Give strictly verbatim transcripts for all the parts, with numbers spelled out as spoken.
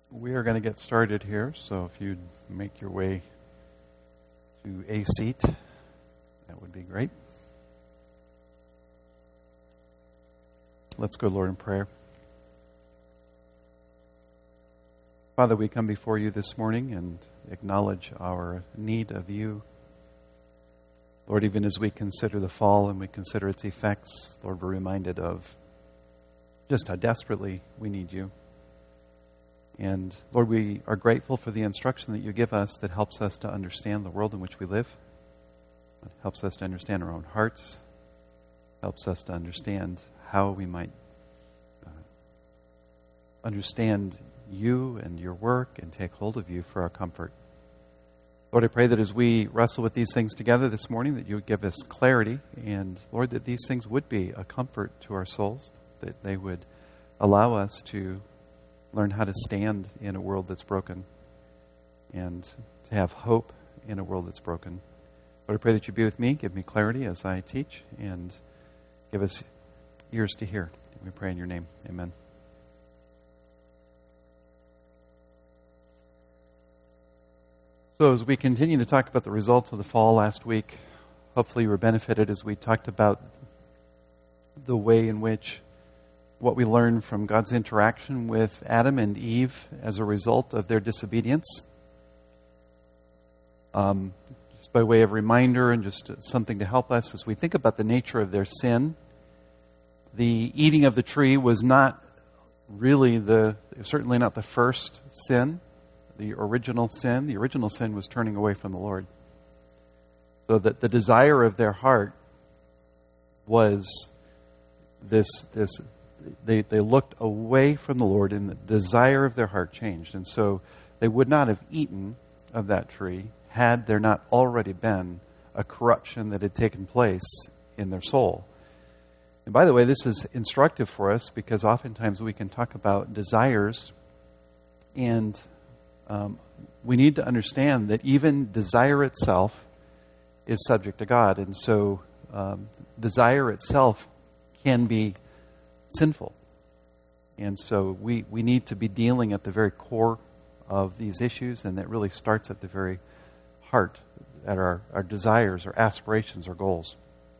We are going to get started here, so if you'd make your way to a seat, that would be great. Let's go, Lord, in prayer. Father, we come before you this morning and acknowledge our need of you. Lord, even as we consider the fall and we consider its effects, Lord, we're reminded of just how desperately we need you. And Lord, we are grateful for the instruction that you give us that helps us to understand the world in which we live. It helps us to understand our own hearts. Helps us to understand how we might uh, understand you and your work and take hold of you for our comfort. Lord, I pray that as we wrestle with these things together this morning, that you would give us clarity. And Lord, that these things would be a comfort to our souls, that they would allow us to learn how to stand in a world that's broken and to have hope in a world that's broken. Lord, I pray that you be with me, give me clarity as I teach, and give us ears to hear. We pray in your name. Amen. So as we continue to talk about the results of the fall last week, hopefully you were benefited as we talked about the way in which what we learned from God's interaction with Adam and Eve as a result of their disobedience. Um, just by way of reminder and just something to help us as we think about the nature of their sin, the eating of the tree was not really the, certainly not the first sin, the original sin. The original sin was turning away from the Lord. So that the desire of their heart was this, this, They they looked away from the Lord, and the desire of their heart changed. And so they would not have eaten of that tree had there not already been a corruption that had taken place in their soul. And by the way, this is instructive for us because oftentimes we can talk about desires, and um, we need to understand that even desire itself is subject to God. And so um, desire itself can be sinful. And so we, we need to be dealing at the very core of these issues, and that really starts at the very heart, at our, our desires, our aspirations, our goals.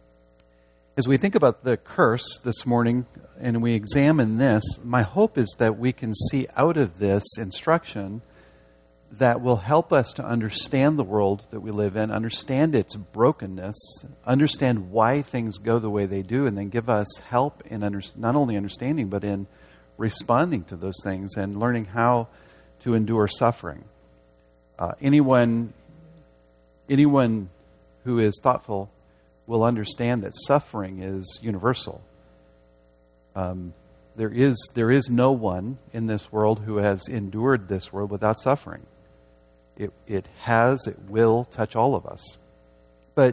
As we think about the curse this morning and we examine this, my hope is that we can see out of this instruction that will help us to understand the world that we live in, understand its brokenness, understand why things go the way they do, and then give us help in under, not only understanding, but in responding to those things and learning how to endure suffering. Uh, anyone, anyone who is thoughtful will understand that suffering is universal. Um, there is there is no one in this world who has endured this world without suffering. It, it has, it will touch all of us. But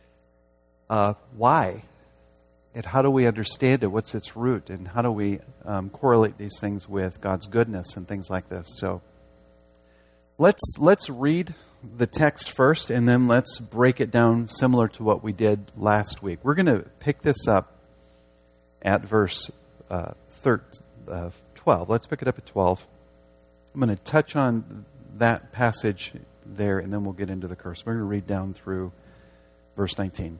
uh, why? And how do we understand it? What's its root? And how do we um, correlate these things with God's goodness and things like this? So let's let's read the text first, and then let's break it down similar to what we did last week. We're going to pick this up at verse uh, thirteen, uh, twelve. Let's pick it up at twelve. I'm going to touch on that passage there, and then we'll get into the curse. We're going to read down through verse nineteen.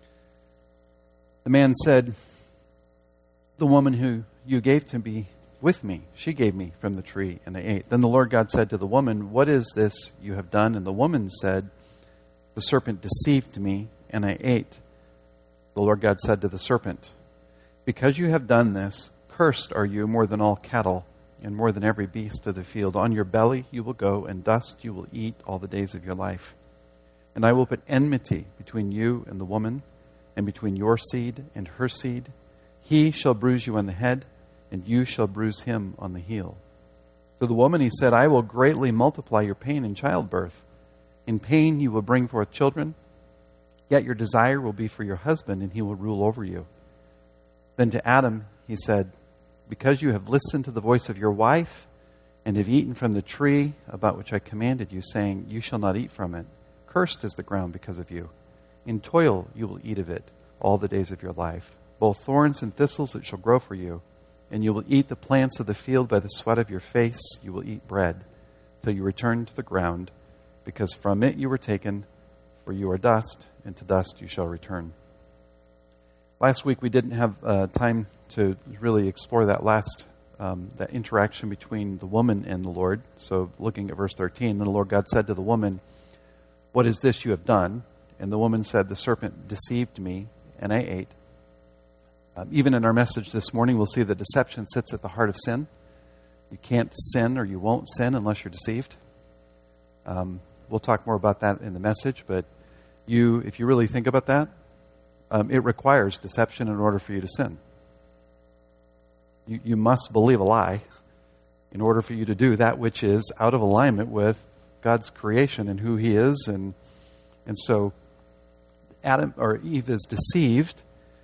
The man said, "The woman who you gave to me with me, she gave me from the tree, and I ate." Then the Lord God said to the woman, "What is this you have done?" And the woman said, "The serpent deceived me, and I ate." The Lord God said to the serpent, "Because you have done this, cursed are you more than all cattle, and more than every beast of the field. On your belly you will go, and dust you will eat all the days of your life. And I will put enmity between you and the woman, and between your seed and her seed. He shall bruise you on the head, and you shall bruise him on the heel." To the woman he said, "I will greatly multiply your pain in childbirth. In pain you will bring forth children, yet your desire will be for your husband, and he will rule over you." Then to Adam he said, "Because you have listened to the voice of your wife, and have eaten from the tree about which I commanded you, saying, 'You shall not eat from it,' cursed is the ground because of you. In toil you will eat of it all the days of your life. Both thorns and thistles it shall grow for you, and you will eat the plants of the field by the sweat of your face. You will eat bread till you return to the ground, because from it you were taken, for you are dust, and to dust you shall return. Last week we didn't have uh, time to really explore that last, um, that interaction between the woman and the Lord. So looking at verse thirteen, and the Lord God said to the woman, "What is this you have done?" And the woman said, "The serpent deceived me, and I ate." Um, even in our message this morning, we'll see that deception sits at the heart of sin. You can't sin, or you won't sin unless you're deceived. Um, we'll talk more about that in the message, but you, if you really think about that, um, it requires deception in order for you to sin. You, you must believe a lie in order for you to do that which is out of alignment with God's creation and who He is, and and so Adam or Eve is deceived.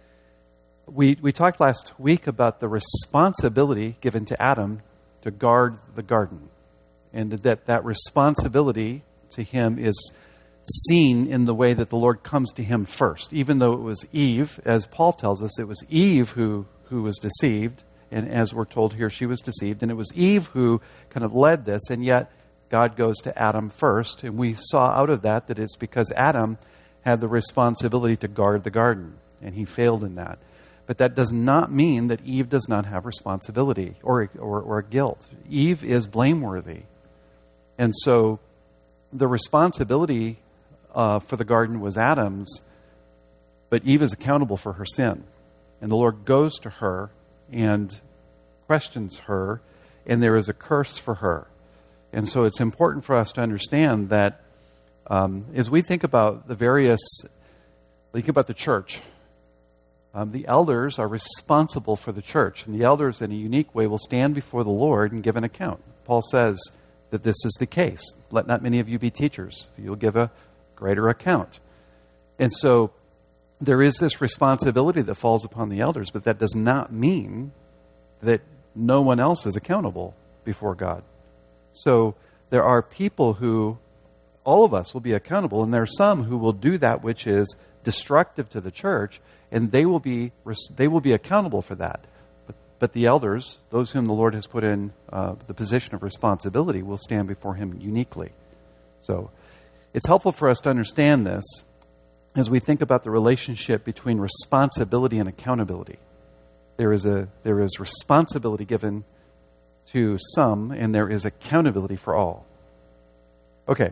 We we talked last week about the responsibility given to Adam to guard the garden, and that that responsibility to him is seen in the way that the Lord comes to him first. Even though it was Eve, as Paul tells us, it was Eve who, who was deceived, and as we're told here, she was deceived, and it was Eve who kind of led this, and yet God goes to Adam first, and we saw out of that that it's because Adam had the responsibility to guard the garden, and he failed in that. But that does not mean that Eve does not have responsibility or, or, or guilt. Eve is blameworthy. And so the responsibility uh, for the garden was Adam's, but Eve is accountable for her sin. And the Lord goes to her and questions her, and there is a curse for her. And so it's important for us to understand that um, as we think about the various, think about the church, Um, the elders are responsible for the church, and the elders in a unique way will stand before the Lord and give an account. Paul says that this is the case. Let not many of you be teachers. You'll give a greater account. And so there is this responsibility that falls upon the elders, but that does not mean that no one else is accountable before God. So there are people who, all of us will be accountable, and there are some who will do that which is destructive to the church, and they will be they will be accountable for that. But, but the elders, those whom the Lord has put in uh, the position of responsibility, will stand before Him uniquely. So it's helpful for us to understand this as we think about the relationship between responsibility and accountability. There is a there is responsibility given to some, and there is accountability for all. Okay.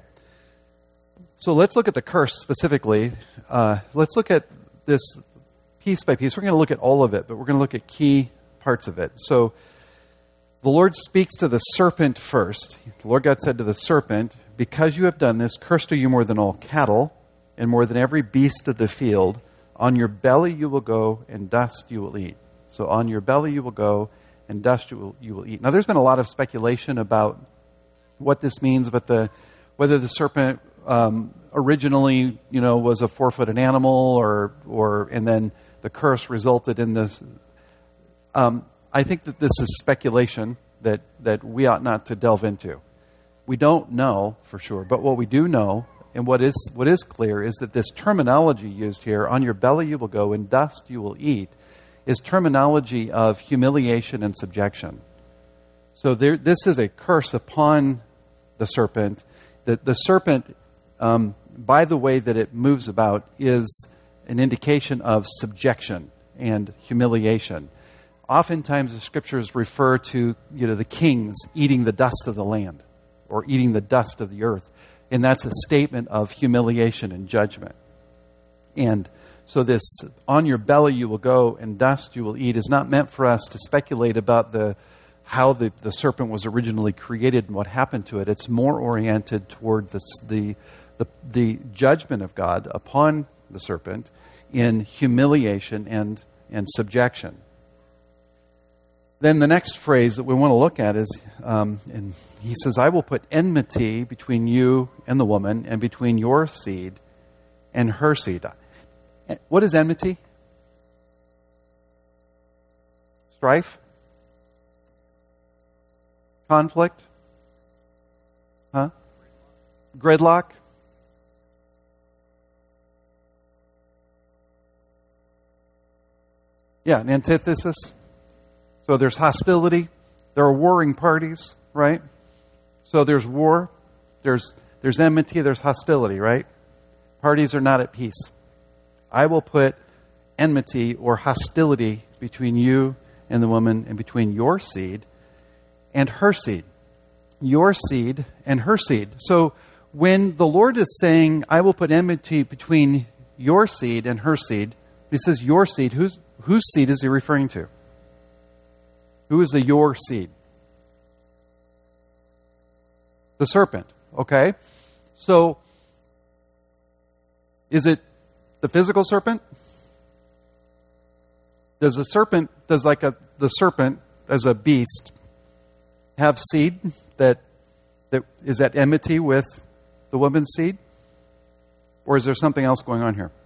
So let's look at the curse specifically. Uh, let's look at this piece by piece. We're going to look at all of it, but we're going to look at key parts of it. So the Lord speaks to the serpent first. The Lord God said to the serpent, "Because you have done this, cursed are you more than all cattle, and more than every beast of the field. On your belly you will go, and dust you will eat." So on your belly you will go, and dust you will, you will eat. Now there's been a lot of speculation about what this means, but the whether the serpent um, originally, you know, was a four-footed animal, or or and then the curse resulted in this. Um, I think that this is speculation that that we ought not to delve into. We don't know for sure, but what we do know, and what is what is clear, is that this terminology used here, "on your belly you will go, and dust you will eat," is terminology of humiliation and subjection. So there, this is a curse upon the serpent. The, the serpent, um, by the way that it moves about, is an indication of subjection and humiliation. Oftentimes the scriptures refer to, you know, the kings eating the dust of the land, or eating the dust of the earth. And that's a statement of humiliation and judgment. And so this, "on your belly you will go, and dust you will eat," is not meant for us to speculate about the how the, the serpent was originally created and what happened to it. It's more oriented toward the, the, the, the judgment of God upon the serpent in humiliation and, and subjection. Then the next phrase that we want to look at is, um, and he says, "I will put enmity between you and the woman, and between your seed and her seed." What is enmity? Strife? Conflict? Huh? Gridlock? Yeah, an antithesis. So there's hostility. There are warring parties, right? So there's war. There's there's enmity. There's hostility, right? Parties are not at peace. I will put enmity or hostility between you and the woman, and between your seed and her seed. Your seed and her seed. So when the Lord is saying, I will put enmity between your seed and her seed, he says your seed, whose, whose seed is he referring to? Who is the your seed? The serpent, okay? So, is it the physical serpent? Does the serpent, does like a the serpent as a beast have seed that that is at enmity with the woman's seed? Or is there something else going on here?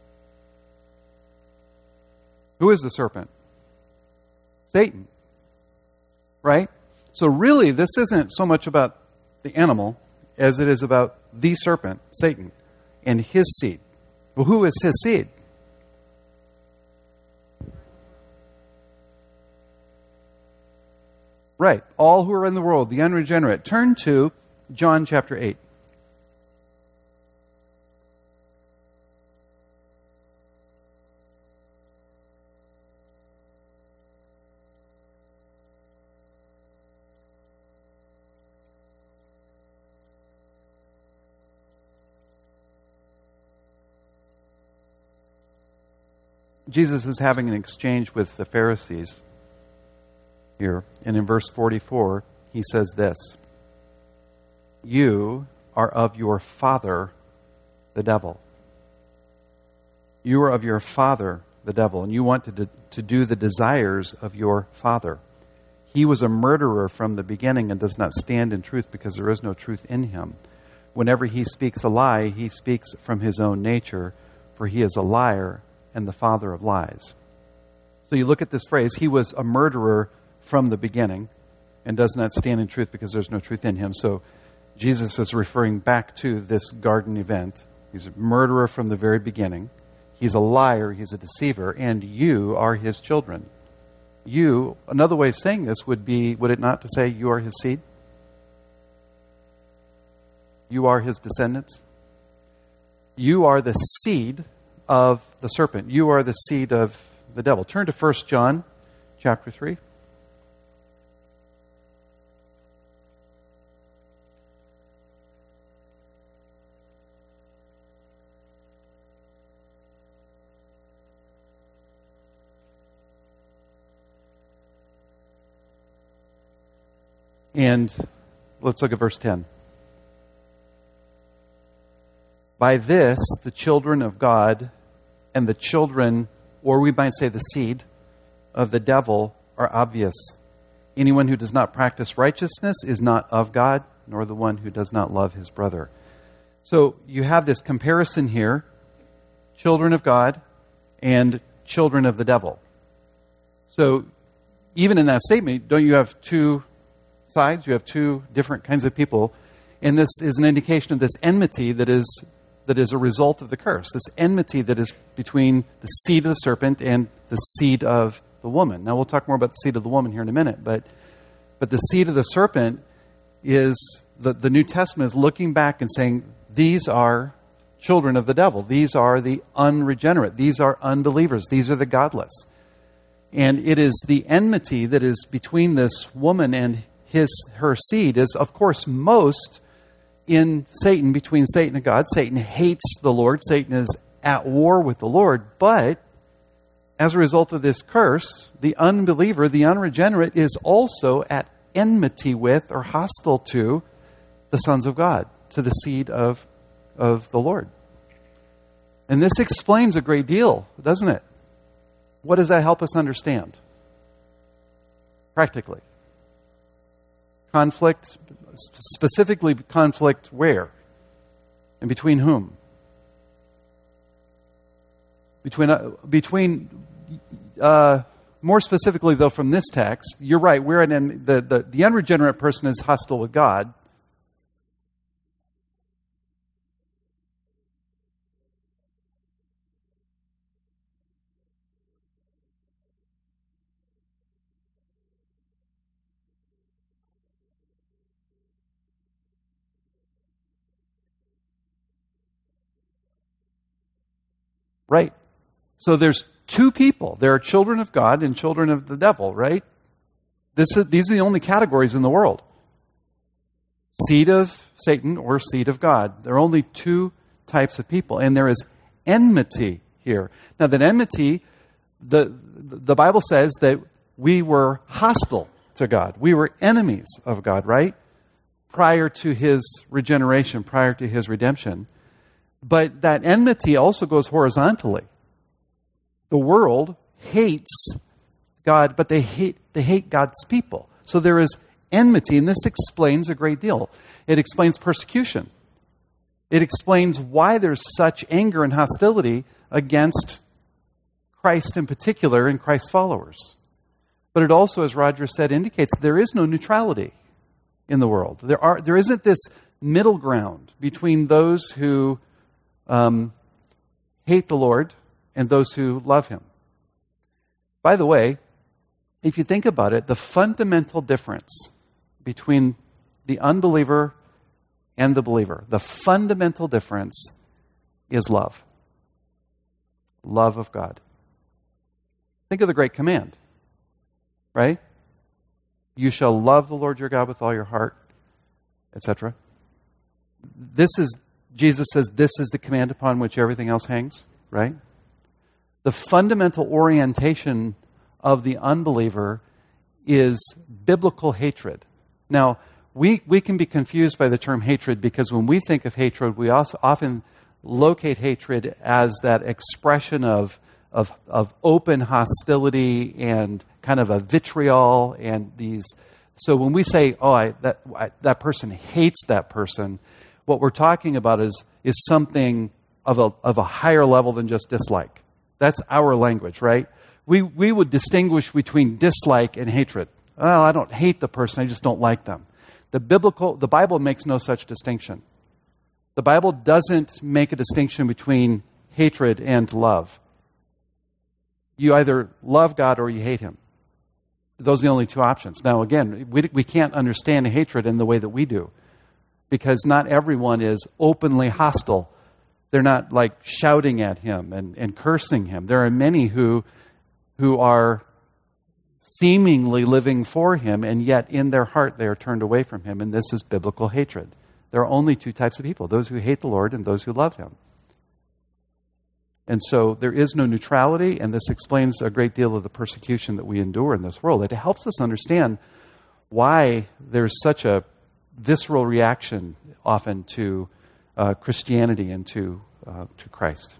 Who is the serpent? Satan. Right? So really, this isn't so much about the animal as it is about the serpent, Satan, and his seed. Well, who is his seed? Right. All who are in the world, the unregenerate. Turn to John chapter eight. Jesus is having an exchange with the Pharisees here. And in verse forty-four, he says this: you are of your father, the devil. You are of your father, the devil, and you want to, do, to do the desires of your father. He was a murderer from the beginning and does not stand in truth because there is no truth in him. Whenever he speaks a lie, he speaks from his own nature, for he is a liar and the father of lies. So you look at this phrase, he was a murderer from the beginning and does not stand in truth because there's no truth in him. So Jesus is referring back to this garden event. He's a murderer from the very beginning. He's a liar, he's a deceiver, and you are his children. You, another way of saying this would be, would it not, to say you are his seed? You are his descendants. You are the seed of the serpent. You are the seed of the devil. Turn to First John chapter three. And let's look at verse ten. By this, the children of God and the children, or we might say the seed, of the devil are obvious. Anyone who does not practice righteousness is not of God, nor the one who does not love his brother. So you have this comparison here, children of God and children of the devil. So even in that statement, don't you have two sides? You have two different kinds of people. And this is an indication of this enmity that is that is a result of the curse. This enmity that is between the seed of the serpent and the seed of the woman. Now we'll talk more about the seed of the woman here in a minute, but but the seed of the serpent is, the, the New Testament is looking back and saying, these are children of the devil. These are the unregenerate. These are unbelievers. These are the godless. And it is the enmity that is between this woman and his her seed is, of course, most in Satan, between Satan and God. Satan hates the Lord. Satan is at war with the Lord. But as a result of this curse, the unbeliever, the unregenerate, is also at enmity with or hostile to the sons of God, to the seed of, of the Lord. And this explains a great deal, doesn't it? What does that help us understand? Practically. Conflict, specifically conflict where? And between whom? Between, uh, between uh, more specifically though from this text, you're right, we're in, the, the, the unregenerate person is hostile with God. Right? So there's two people. There are children of God and children of the devil, right? This is, these are the only categories in the world. Seed of Satan or seed of God. There are only two types of people. And there is enmity here. Now that enmity, the, the Bible says that we were hostile to God. We were enemies of God, right? Prior to His regeneration, prior to His redemption. But that enmity also goes horizontally. The world hates God, but they hate they hate God's people. So there is enmity, and this explains a great deal. It explains persecution. It explains why there's such anger and hostility against Christ in particular and Christ's followers. But it also, as Roger said, indicates there is no neutrality in the world. There are there isn't this middle ground between those who um, hate the Lord and those who love Him. By the way, if you think about it, the fundamental difference between the unbeliever and the believer, the fundamental difference is love. Love of God. Think of the great command, right? You shall love the Lord your God with all your heart, et cetera. This is, Jesus says, this is the command upon which everything else hangs, right? The fundamental orientation of the unbeliever is biblical hatred. Now, we, we can be confused by the term hatred because when we think of hatred, we also often locate hatred as that expression of, of, of open hostility and kind of a vitriol and these. So when we say, oh, I, that, I, that person hates that person, what we're talking about is, is something of a, of a higher level than just dislike. That's our language, right? We we would distinguish between dislike and hatred. Oh, I don't hate the person, I just don't like them. The biblical, the Bible makes no such distinction. The Bible doesn't make a distinction between hatred and love. You either love God or you hate Him. Those are the only two options. Now, again, we we can't understand hatred in the way that we do, because not everyone is openly hostile. They're not like shouting at Him and, and cursing Him. There are many who who are seemingly living for Him, and yet in their heart they are turned away from Him, and this is biblical hatred. There are only two types of people, those who hate the Lord and those who love Him. And so there is no neutrality, and this explains a great deal of the persecution that we endure in this world. It helps us understand why there's such a visceral reaction often to uh, Christianity and to uh, to Christ.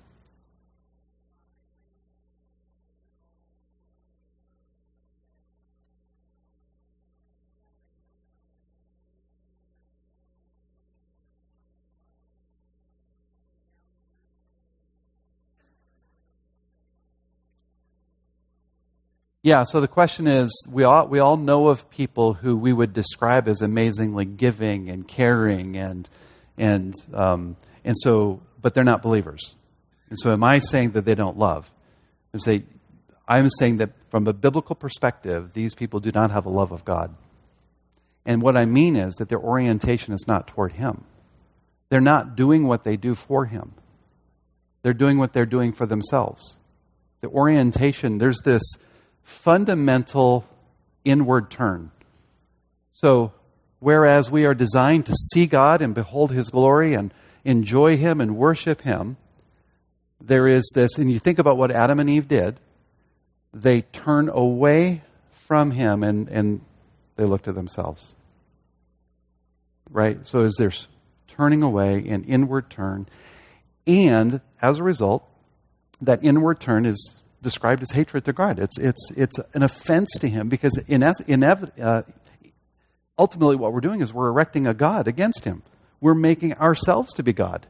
Yeah, so the question is, we all we all know of people who we would describe as amazingly giving and caring and and um, and so, but they're not believers. And so, am I saying that they don't love? I'm saying, I'm saying that from a biblical perspective, these people do not have a love of God. And what I mean is that their orientation is not toward Him. They're not doing what they do for Him. They're doing what they're doing for themselves. The orientation, there's this fundamental inward turn. So, whereas we are designed to see God and behold His glory and enjoy Him and worship Him, there is this, and you think about what Adam and Eve did, they turn away from Him and, and they look to themselves. Right? So as there's turning away, an inward turn, and as a result, that inward turn is described as hatred to God. It's it's it's an offense to Him because in, in uh, ultimately what we're doing is we're erecting a God against Him. We're making ourselves to be God.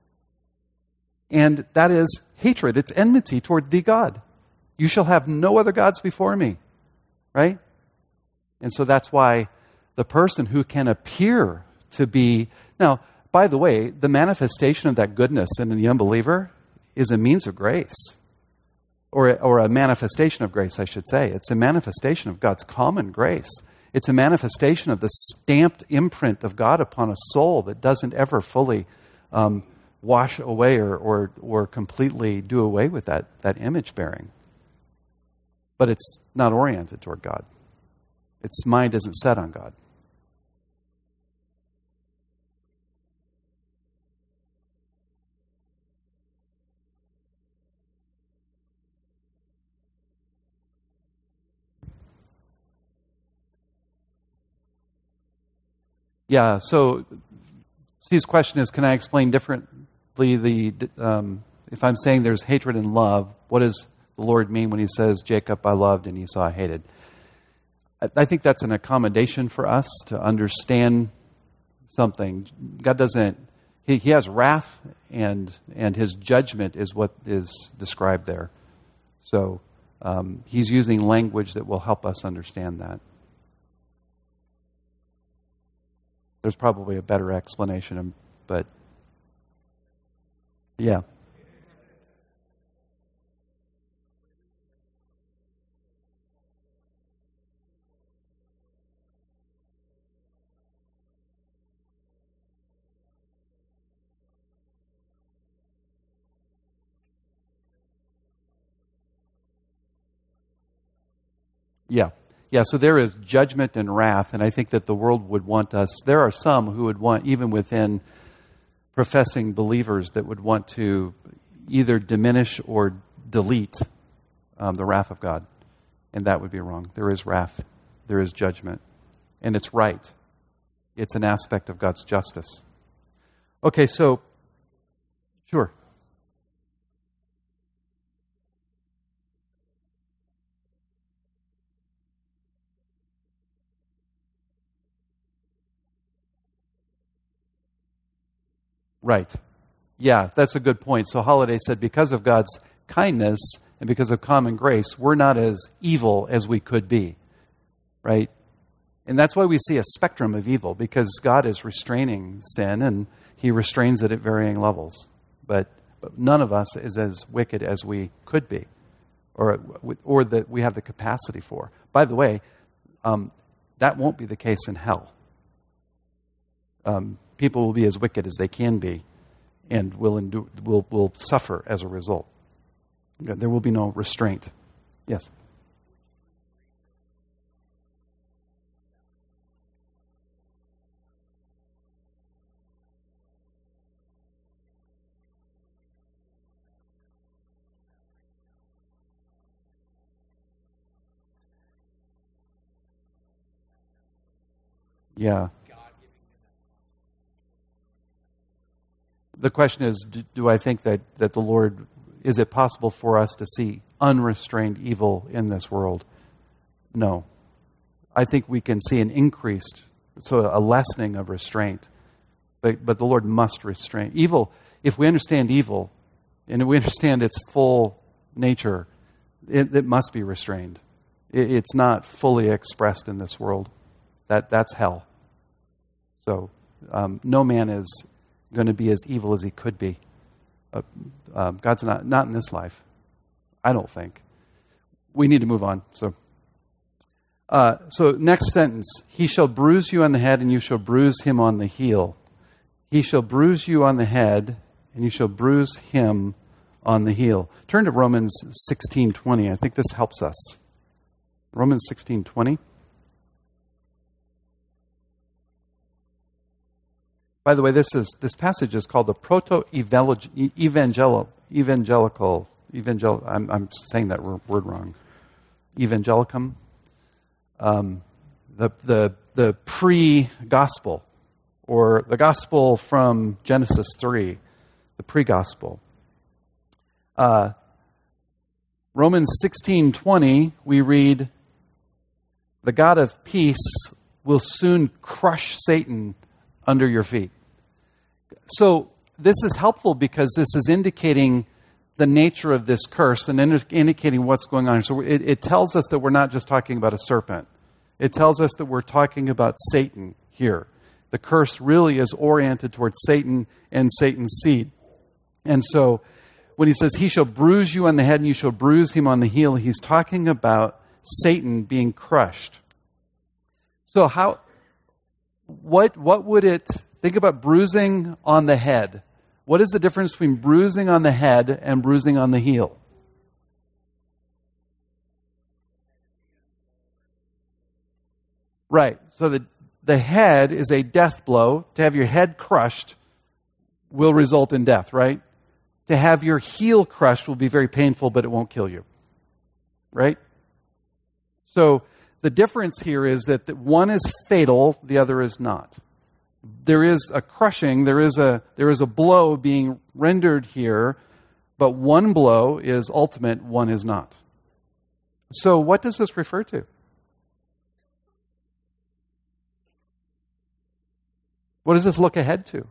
And that is hatred. It's enmity toward the God. You shall have no other gods before me. Right? And so that's why the person who can appear to be... Now, by the way, the manifestation of that goodness in the unbeliever is a means of grace. Or, or a manifestation of grace, I should say. It's a manifestation of God's common grace. It's a manifestation of the stamped imprint of God upon a soul that doesn't ever fully um, wash away or, or, or completely do away with that, that image bearing. But it's not oriented toward God. Its mind isn't set on God. Yeah, so Steve's question is, can I explain differently the, um, if I'm saying there's hatred and love, what does the Lord mean when he says, Jacob I loved and Esau I hated? I, I think that's an accommodation for us to understand something. God doesn't, he, he has wrath and and his judgment is what is described there. So um, he's using language that will help us understand that. There's probably a better explanation, but yeah. Yeah. Yeah, so there is judgment and wrath, and I think that the world would want us, there are some who would want, even within professing believers, that would want to either diminish or delete um, the wrath of God. And that would be wrong. There is wrath. There is judgment. And it's right. It's an aspect of God's justice. Okay, so, sure. Right. Yeah, that's a good point. So Holiday said, because of God's kindness and because of common grace, we're not as evil as we could be. Right? And that's why we see a spectrum of evil, because God is restraining sin and he restrains it at varying levels. But, but none of us is as wicked as we could be or, or that we have the capacity for. By the way, um, that won't be the case in hell. Um, people will be as wicked as they can be and will endure, will will suffer as a result. There will be no restraint. Yes? Yeah. The question is, do, do I think that, that the Lord, is it possible for us to see unrestrained evil in this world? No. I think we can see an increased, so a lessening of restraint. But, but the Lord must restrain. Evil, if we understand evil, and we understand its full nature, it, it must be restrained. It, it's not fully expressed in this world. That That's hell. So um, no man is going to be as evil as he could be. Uh, um, God's not not in this life, I don't think. We need to move on. So, uh, so next sentence: he shall bruise you on the head, and you shall bruise him on the heel. He shall bruise you on the head, and you shall bruise him on the heel. Turn to Romans sixteen twenty. I think this helps us. Romans sixteen twenty. By the way, this is this passage is called the proto-evangelical evangelical evangel. I'm, I'm saying that word wrong. Evangelicum, um, the the the pre-gospel, or the gospel from Genesis three, the pre-gospel. Uh, Romans sixteen twenty, we read, "The God of peace will soon crush Satan under your feet." So this is helpful because this is indicating the nature of this curse and indicating what's going on. So it, it tells us that we're not just talking about a serpent. It tells us that we're talking about Satan here. The curse really is oriented towards Satan and Satan's seed. And so when he says, he shall bruise you on the head and you shall bruise him on the heel, he's talking about Satan being crushed. So how... What what would it, think about bruising on the head. What is the difference between bruising on the head and bruising on the heel? Right. So the, the head is a death blow. To have your head crushed will result in death, right? To have your heel crushed will be very painful, but it won't kill you. Right? So the difference here is that one is fatal, the other is not. There is a crushing, there is a there is a blow being rendered here, but one blow is ultimate, one is not. So what does this refer to? What does this look ahead to?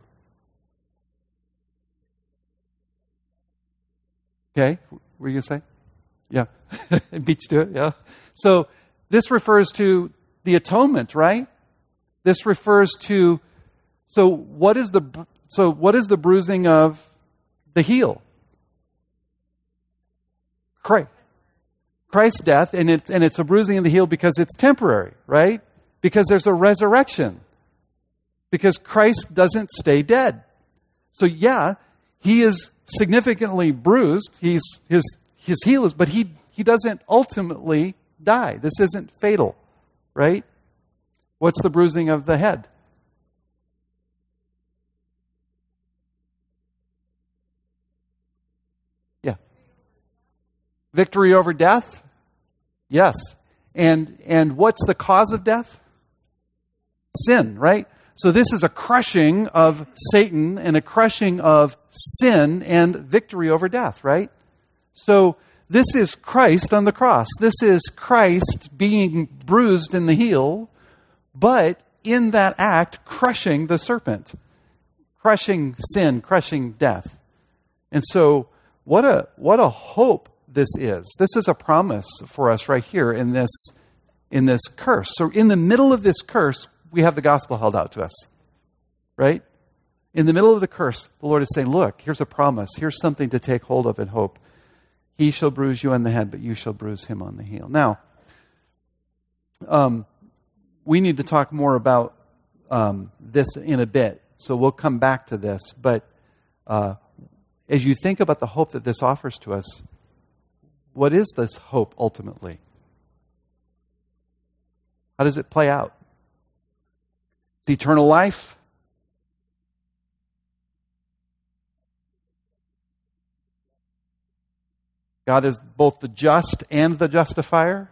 Okay, what were you going to say? Yeah, it beats to it, yeah. So this refers to the atonement, right? This refers to, so what is the, so what is the bruising of the heel? Christ. Christ's death, and it's, and it's a bruising of the heel because it's temporary, right? Because there's a resurrection. Because Christ doesn't stay dead. So yeah, he is significantly bruised. He's his his heel is, but he he doesn't ultimately die. This isn't fatal, right? What's the bruising of the head? Yeah. Victory over death? Yes. And and what's the cause of death? Sin, right? So this is a crushing of Satan and a crushing of sin and victory over death, right? So this is Christ on the cross. This is Christ being bruised in the heel, but in that act, crushing the serpent, crushing sin, crushing death. And so what a what a hope this is. This is a promise for us right here in this in this curse. So in the middle of this curse, we have the gospel held out to us, right? In the middle of the curse, the Lord is saying, look, here's a promise. Here's something to take hold of and hope. He shall bruise you on the head, but you shall bruise him on the heel. Now, um, we need to talk more about um, this in a bit, so we'll come back to this. But uh, as you think about the hope that this offers to us, what is this hope ultimately? How does it play out? It's eternal life. God is both the just and the justifier.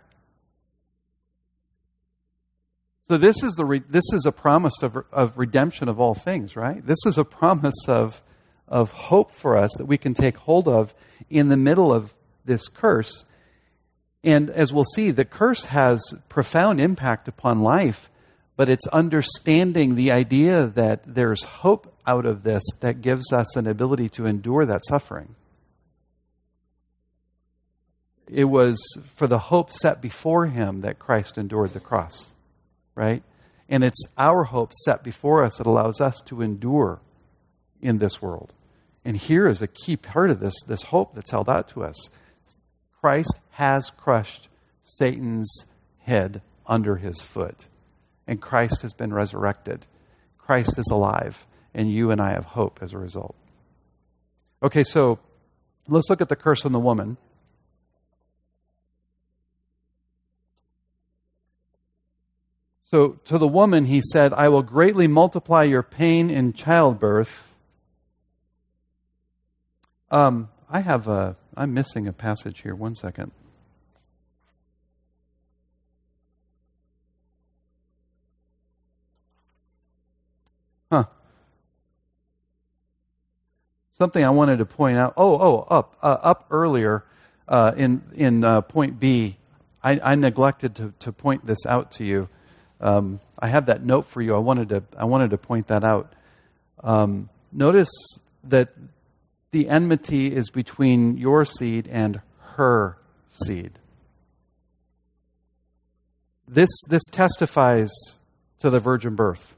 So this is the re- this is a promise of of redemption of all things, right? This is a promise of of hope for us that we can take hold of in the middle of this curse. And as we'll see, the curse has profound impact upon life. But it's understanding the idea that there's hope out of this that gives us an ability to endure that suffering. It was for the hope set before him that Christ endured the cross, right? And it's our hope set before us that allows us to endure in this world. And here is a key part of this, this hope that's held out to us. Christ has crushed Satan's head under his foot. And Christ has been resurrected. Christ is alive. And you and I have hope as a result. Okay, so let's look at the curse on the woman. So to the woman he said, I will greatly multiply your pain in childbirth. Um, I have a, I'm missing a passage here. One second. Huh. Something I wanted to point out. Oh, oh, up, uh, up earlier uh, in in uh, point B. I, I neglected to, to point this out to you. Um, I have that note for you. I wanted to I wanted to point that out. Um, notice that the enmity is between your seed and her seed. This this testifies to the virgin birth.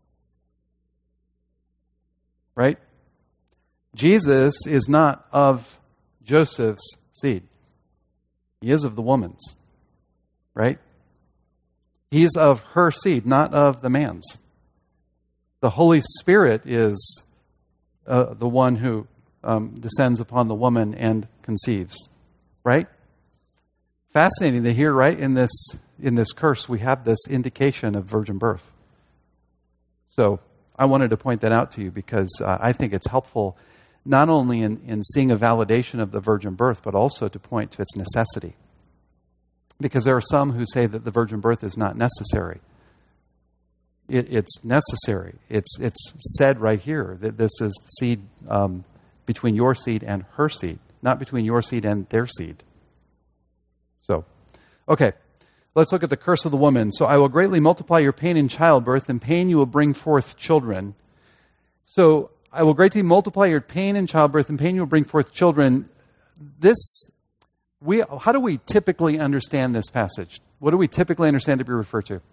Right? Jesus is not of Joseph's seed. He is of the woman's. Right? He's of her seed, not of the man's. The Holy Spirit is uh, the one who um, descends upon the woman and conceives. Right? Fascinating to hear, right? In this in this curse, we have this indication of virgin birth. So I wanted to point that out to you because uh, I think it's helpful not only in, in seeing a validation of the virgin birth, but also to point to its necessity. Because there are some who say that the virgin birth is not necessary. It, it's necessary. It's it's said right here that this is seed um, between your seed and her seed, not between your seed and their seed. So, okay, let's look at the curse of the woman. So I will greatly multiply your pain in childbirth, and pain you will bring forth children. So I will greatly multiply your pain in childbirth, and pain you will bring forth children. This, we, how do we typically understand this passage? What do we typically understand to be referred to?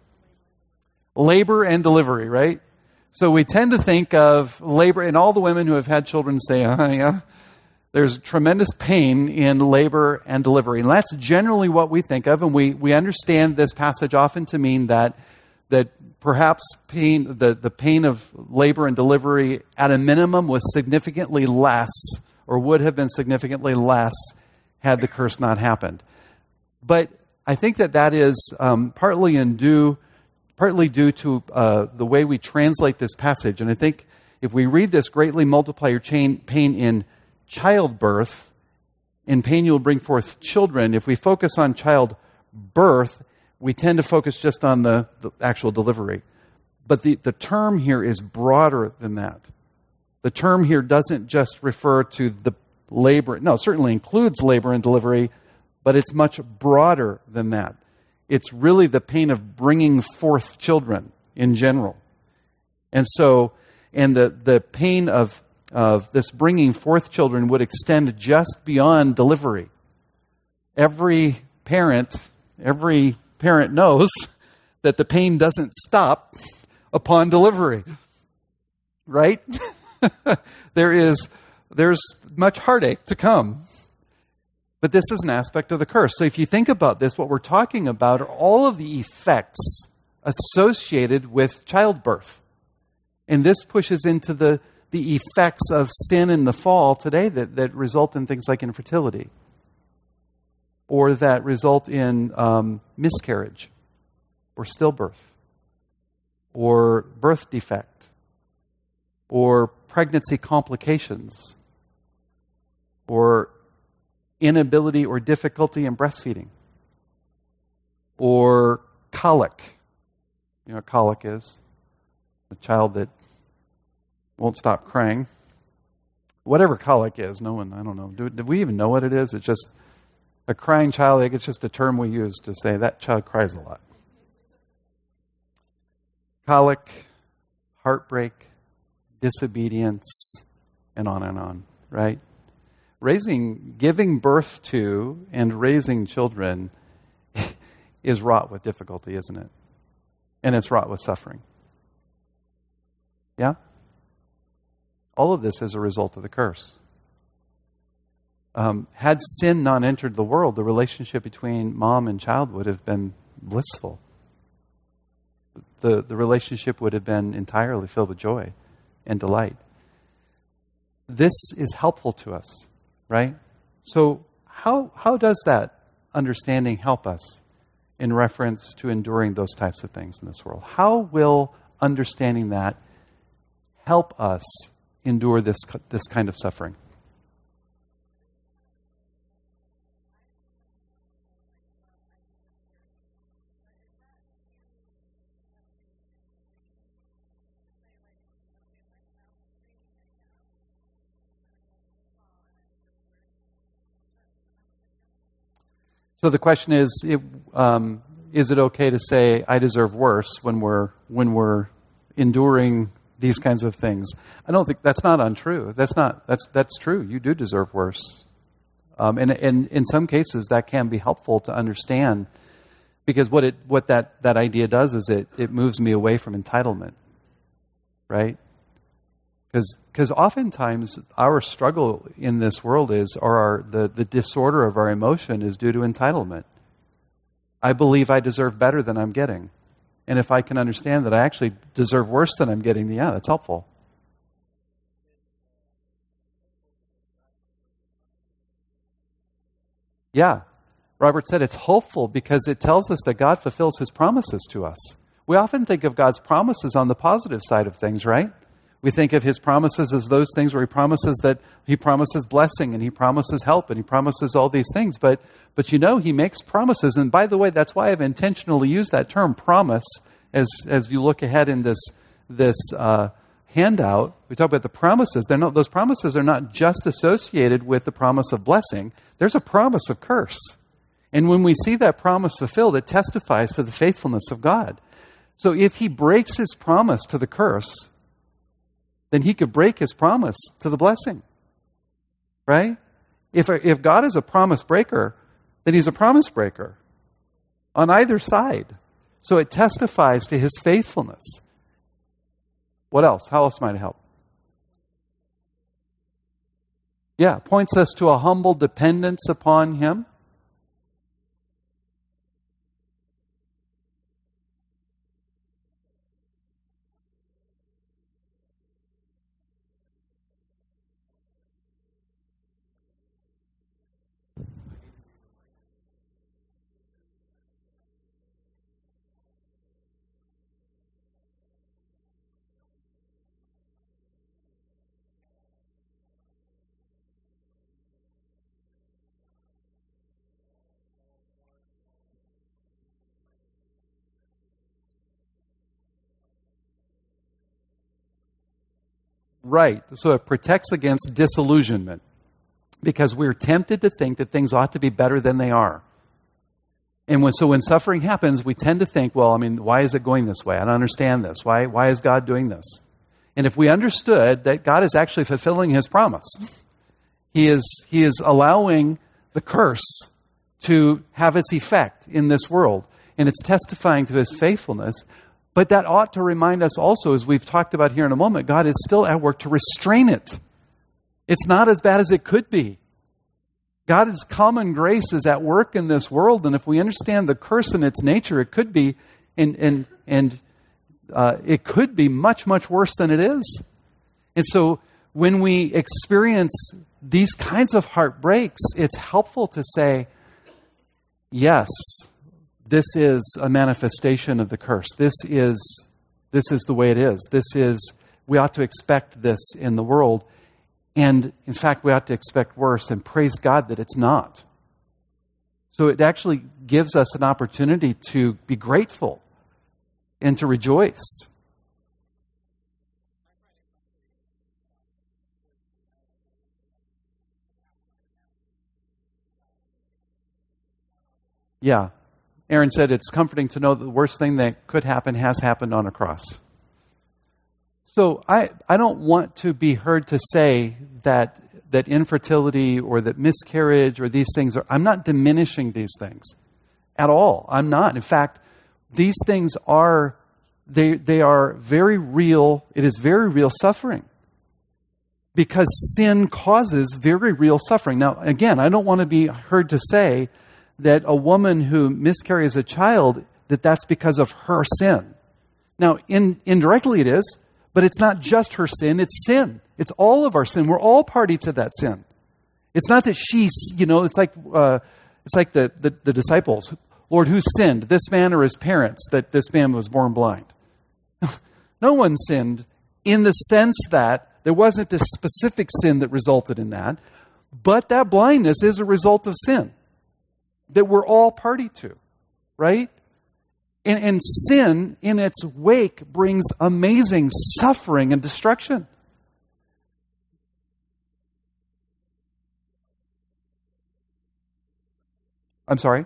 Labor and delivery, right? So we tend to think of labor, and all the women who have had children say, oh, yeah, there's tremendous pain in labor and delivery. And that's generally what we think of, and we, we understand this passage often to mean that that perhaps pain, the, the pain of labor and delivery at a minimum was significantly less, or would have been significantly less had the curse not happened. But I think that that is um, partly in due partly due to uh, the way we translate this passage. And I think if we read this, greatly multiply your chain, pain in childbirth, in pain you will bring forth children. If we focus on childbirth, we tend to focus just on the, the actual delivery. But the, the term here is broader than that. The term here doesn't just refer to the labor. No, it certainly includes labor and delivery, but it's much broader than that. It's really the pain of bringing forth children in general. And so, and the, the pain of, of this bringing forth children would extend just beyond delivery. Every parent, every parent knows that the pain doesn't stop upon delivery. Right? there is, there's much heartache to come. But this is an aspect of the curse. So if you think about this, what we're talking about are all of the effects associated with childbirth. And this pushes into the, the effects of sin and the fall today that, that result in things like infertility. Or that result in um, miscarriage. Or stillbirth. Or birth defect. Or pregnancy complications. Or inability or difficulty in breastfeeding, or colic. You know what colic is? A child that won't stop crying. Whatever colic is, no one, I don't know. Do, do we even know what it is? It's just a crying child. Like it's just a term we use to say that child cries a lot. Colic, heartbreak, disobedience, and on and on, right? Raising, giving birth to and raising children is wrought with difficulty, isn't it? And it's wrought with suffering. Yeah? All of this is a result of the curse. Um, had sin not entered the world, the relationship between mom and child would have been blissful. The, the relationship would have been entirely filled with joy and delight. This is helpful to us. Right? So how how does that understanding help us in reference to enduring those types of things in this world? How will understanding that help us endure this this kind of suffering? So the question is, it, um, is it okay to say I deserve worse when we're when we're enduring these kinds of things? I don't think that's not untrue. That's not that's that's true. You do deserve worse, um, and and in some cases that can be helpful to understand, because what it what that, that idea does is it it moves me away from entitlement, right? Because because oftentimes our struggle in this world is, or our, the, the disorder of our emotion is due to entitlement. I believe I deserve better than I'm getting. And if I can understand that I actually deserve worse than I'm getting, yeah, that's helpful. Yeah. Robert said it's hopeful because it tells us that God fulfills his promises to us. We often think of God's promises on the positive side of things, right? We think of his promises as those things where he promises that he promises blessing and he promises help and he promises all these things. But, but you know, he makes promises. And by the way, that's why I've intentionally used that term promise as, as you look ahead in this, this, uh, handout. We talk about the promises. They're not, those promises are not just associated with the promise of blessing. There's a promise of curse. And when we see that promise fulfilled, it testifies to the faithfulness of God. So if he breaks his promise to the curse, then he could break his promise to the blessing. Right? If, if God is a promise breaker, then he's a promise breaker on either side. So it testifies to his faithfulness. What else? How else might it help? Yeah, points us to a humble dependence upon him. Right. So it protects against disillusionment because we're tempted to think that things ought to be better than they are. And when, so when suffering happens, we tend to think, well, I mean, why is it going this way? I don't understand this. Why, why is God doing this? And if we understood that God is actually fulfilling his promise, he is, he is allowing the curse to have its effect in this world, and it's testifying to his faithfulness. But that ought to remind us also, as we've talked about here in a moment, God is still at work to restrain it. It's not as bad as it could be. God's common grace is at work in this world, and if we understand the curse in its nature, it could be, and and and uh, it could be much much worse than it is. And so, when we experience these kinds of heartbreaks, it's helpful to say, yes, this is a manifestation of the curse. This is this is the way it is. This is we ought to expect this in the world. And in fact, we ought to expect worse, and praise God that it's not. So it actually gives us an opportunity to be grateful and to rejoice. Yeah. Aaron said it's comforting to know that the worst thing that could happen has happened on a cross. So I, I don't want to be heard to say that that infertility or that miscarriage or these things are, I'm not diminishing these things at all. I'm not. In fact, these things are, they they are very real. It is very real suffering. Because sin causes very real suffering. Now, again, I don't want to be heard to say that a woman who miscarries a child, that that's because of her sin. Now, in, indirectly it is. But it's not just her sin, it's sin. It's all of our sin. We're all party to that sin. It's not that she's, you know, it's like uh, it's like the, the, the disciples. Lord, who sinned, this man or his parents, that this man was born blind? No one sinned in the sense that there wasn't a specific sin that resulted in that. But that blindness is a result of sin that we're all party to, right? And, and sin, in its wake, brings amazing suffering and destruction. I'm sorry?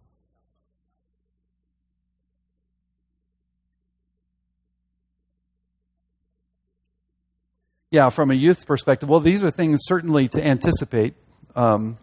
Yeah, from a youth perspective, well, these are things certainly to anticipate. Um,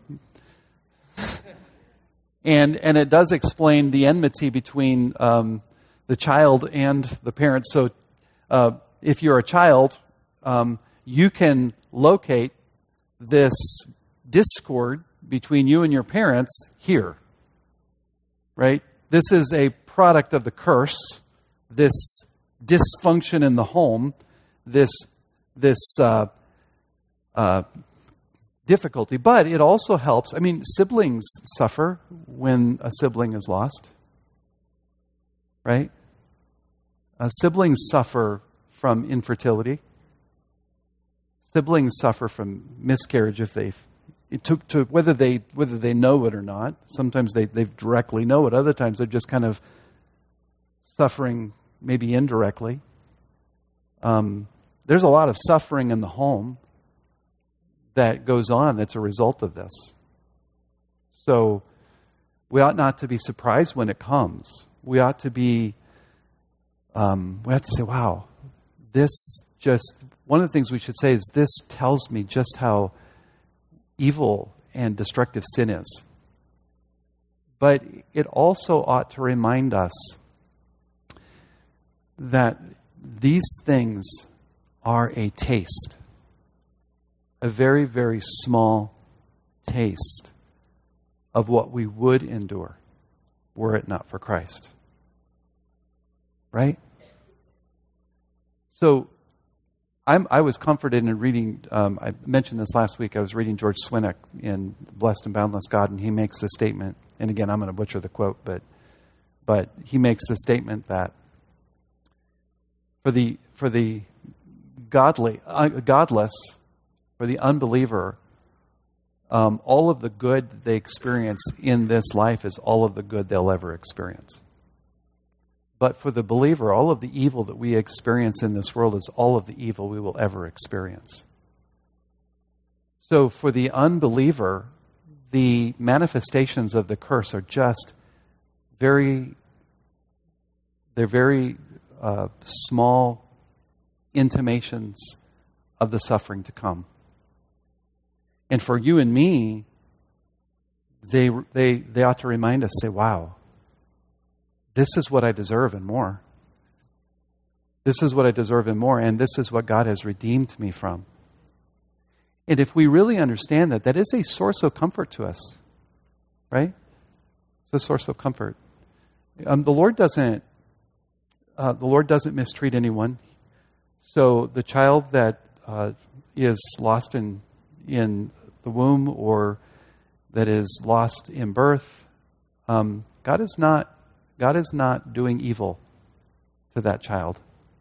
And and it does explain the enmity between um, the child and the parent. So uh, if you're a child, um, you can locate this discord between you and your parents here. Right? This is a product of the curse, this dysfunction in the home, this, this uh, uh, difficulty. But it also helps. I mean, siblings suffer when a sibling is lost, right? Uh, siblings suffer from infertility. Siblings suffer from miscarriage if they, it took to whether they whether they know it or not. Sometimes they they directly know it. Other times they're just kind of suffering, maybe indirectly. Um, there's a lot of suffering in the home that goes on that's a result of this. So we ought not to be surprised when it comes. We ought to be, um, we have to say, wow, this just, one of the things we should say is this tells me just how evil and destructive sin is. But it also ought to remind us that these things are a taste, a very, very small taste of what we would endure were it not for Christ. Right? So, I'm, I was comforted in reading, um, I mentioned this last week, I was reading George Swinnock in Blessed and Boundless God, and he makes the statement, and again, I'm going to butcher the quote, but but he makes the statement that for the for the godly, uh, godless, for the unbeliever, um, all of the good that they experience in this life is all of the good they'll ever experience. But for the believer, all of the evil that we experience in this world is all of the evil we will ever experience. So for the unbeliever, the manifestations of the curse are just very, they're very uh, small intimations of the suffering to come. And for you and me, they they they ought to remind us, say, wow, this is what I deserve and more. This is what I deserve and more, and this is what God has redeemed me from. And if we really understand that, that is a source of comfort to us, right? It's a source of comfort. Um, the Lord doesn't. Uh, the Lord doesn't mistreat anyone. So the child that uh, is lost in in the womb or that is lost in birth, um, God is not. God is not doing evil to that child.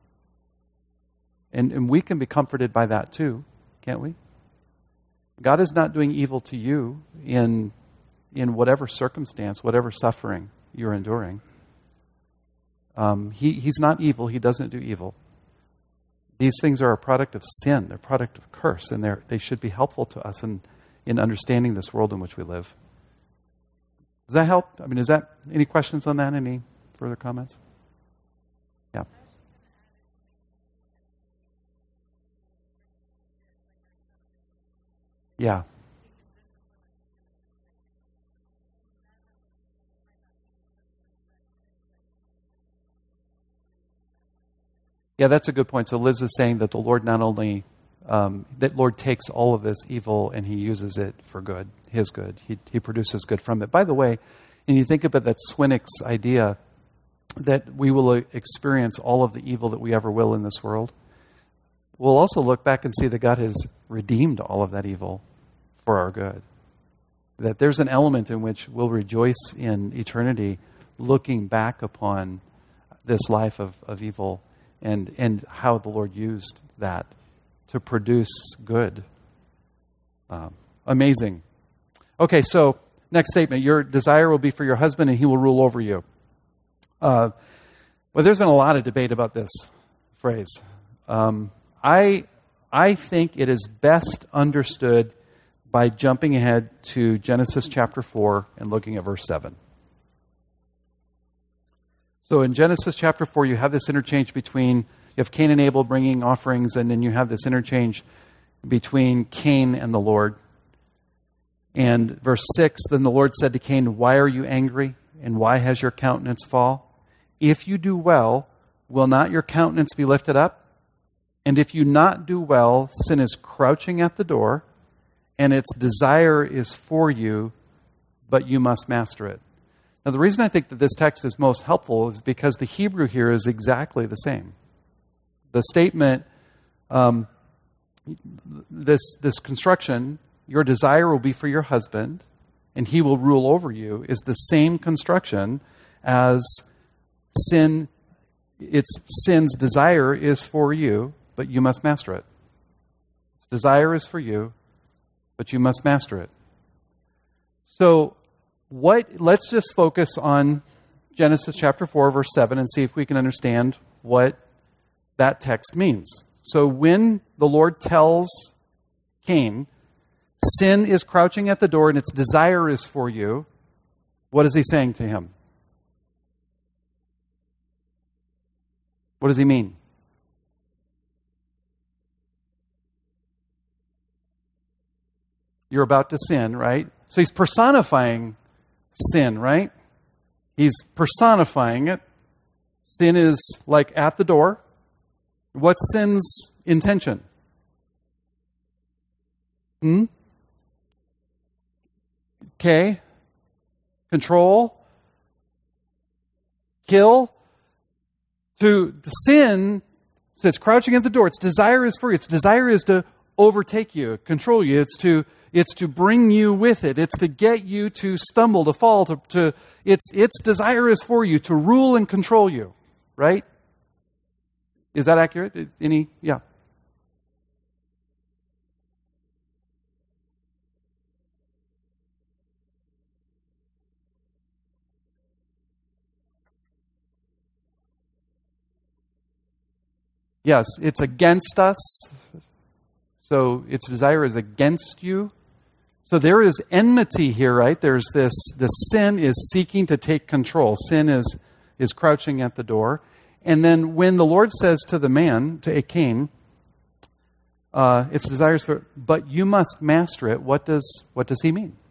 And, and we can be comforted by that too, can't we? God is not doing evil to you in in whatever circumstance, whatever suffering you're enduring. Um, he, he's not evil. He doesn't do evil. These things are a product of sin. They're a product of curse, and they they should be helpful to us in, in understanding this world in which we live. Does that help? I mean, is that any questions on that? Any further comments? Yeah. Yeah. Yeah, that's a good point. So Liz is saying that the Lord not only, um, that Lord takes all of this evil and he uses it for good, his good. He, he produces good from it. By the way, and you think about that Swinnock's idea that we will experience all of the evil that we ever will in this world, we'll also look back and see that God has redeemed all of that evil for our good. That there's an element in which we'll rejoice in eternity looking back upon this life of, of evil and, and how the Lord used that to produce good. Um, amazing. Okay, so next statement. Your desire will be for your husband and he will rule over you. Uh, well, there's been a lot of debate about this phrase. Um, I I think it is best understood by jumping ahead to Genesis chapter four and looking at verse seven. So in Genesis chapter four, you have this interchange between, you have Cain and Abel bringing offerings, and then you have this interchange between Cain and the Lord. And verse six, then the Lord said to Cain, why are you angry, and why has your countenance fall? If you do well, will not your countenance be lifted up? And if you not do well, sin is crouching at the door, and its desire is for you, but you must master it. Now, the reason I think that this text is most helpful is because the Hebrew here is exactly the same. The statement, um, this this construction, your desire will be for your husband, and he will rule over you, is the same construction as sin. It's sin's desire is for you, but you must master it. Its desire is for you, but you must master it. So, what? Let's just focus on Genesis chapter four, verse seven, and see if we can understand what that text means. So, when the Lord tells Cain, sin is crouching at the door and its desire is for you, what is he saying to him? What does he mean? You're about to sin, right? So he's personifying sin, right? He's personifying it. Sin is like at the door. What's sin's intention? Hmm? Okay. Control. Kill. To the sin, so it's crouching at the door. Its desire is for you. Its desire is to overtake you, control you. It's to it's to bring you with it. It's to get you to stumble, to fall. To, to its its desire is for you to rule and control you. Right? Is that accurate? Any? Yeah. Yes, it's against us. So its desire is against you. So there is enmity here, right? There's this, this sin is seeking to take control. Sin is, is crouching at the door. And then when the Lord says to the man, to Cain, uh, its desires for, but you must master it, what does, what does he mean?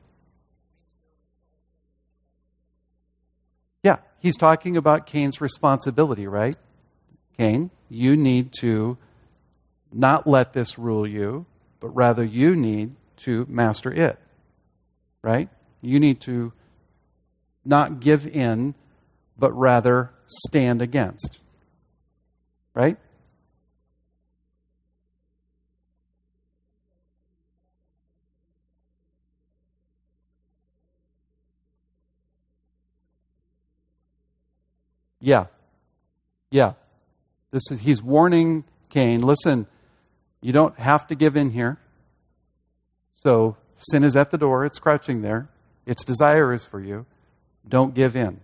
Yeah, he's talking about Cain's responsibility, right? Cain, you need to not let this rule you, but rather you need to master it. Right? You need to not give in, but rather stand against. Right? Yeah. Yeah. This is, he's warning Cain, listen, you don't have to give in here. So sin is at the door, it's crouching there. Its desire is for you. Don't give in.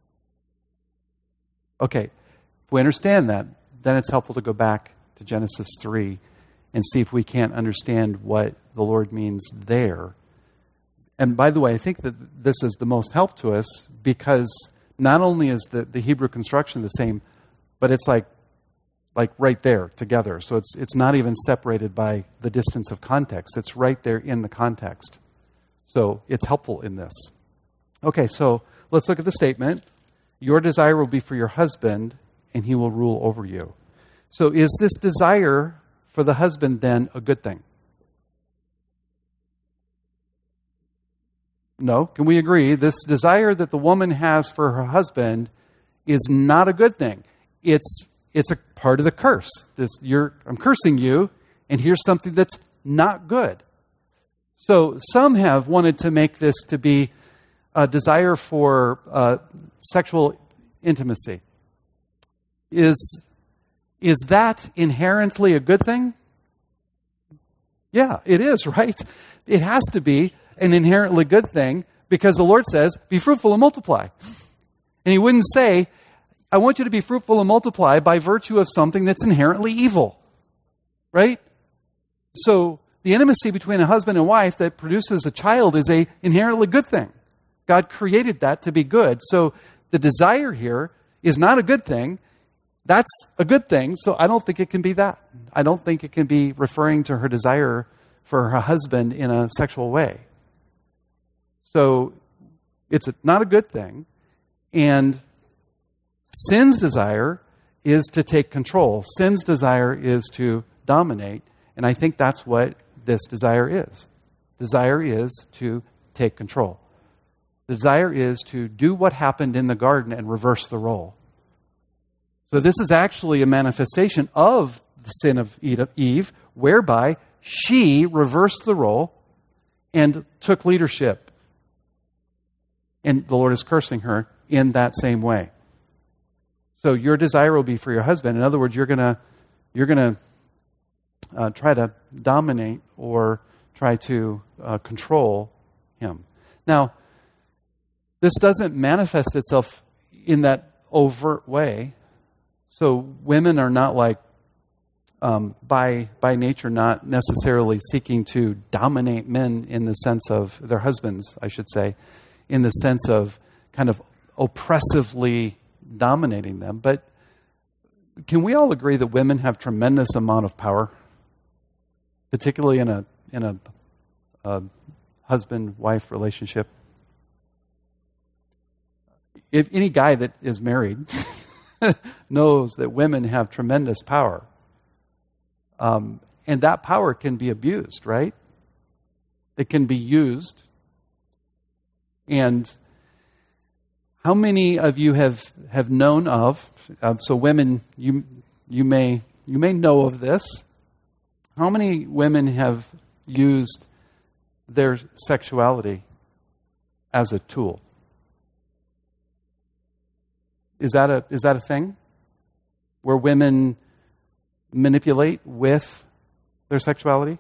Okay, if we understand that, then it's helpful to go back to Genesis three and see if we can't understand what the Lord means there. And by the way, I think that this is the most help to us because not only is the, the Hebrew construction the same, but it's like like right there together. So it's it's not even separated by the distance of context. It's right there in the context. So it's helpful in this. Okay, so let's look at the statement. Your desire will be for your husband, and he will rule over you. So is this desire for the husband then a good thing? No. Can we agree? This desire that the woman has for her husband is not a good thing. It's It's a part of the curse. This, you're, I'm cursing you, and here's something that's not good. So some have wanted to make this to be a desire for uh, sexual intimacy. Is, is that inherently a good thing? Yeah, it is, right? It has to be an inherently good thing because the Lord says, be fruitful and multiply. And he wouldn't say, I want you to be fruitful and multiply by virtue of something that's inherently evil. Right? So the intimacy between a husband and wife that produces a child is a inherently good thing. God created that to be good. So the desire here is not a good thing. That's a good thing. So I don't think it can be that. I don't think it can be referring to her desire for her husband in a sexual way. So it's not a good thing. And sin's desire is to take control. Sin's desire is to dominate. And I think that's what this desire is. Desire is to take control. Desire is to do what happened in the garden and reverse the role. So this is actually a manifestation of the sin of Eve, whereby she reversed the role and took leadership. And the Lord is cursing her in that same way. So your desire will be for your husband. In other words, you're gonna you're gonna uh, try to dominate or try to uh, control him. Now, this doesn't manifest itself in that overt way. So women are not like um, by by nature not necessarily seeking to dominate men in the sense of their husbands, I should say, in the sense of kind of oppressively dominating them. But can we all agree that women have tremendous amount of power, particularly in a in a, a husband-wife relationship? If any guy that is married knows that women have tremendous power, um, and that power can be abused, right? It can be used. And how many of you have, have known of? Uh, so, women, you you may you may know of this. How many women have used their sexuality as a tool? Is that a is that a thing where women manipulate with their sexuality?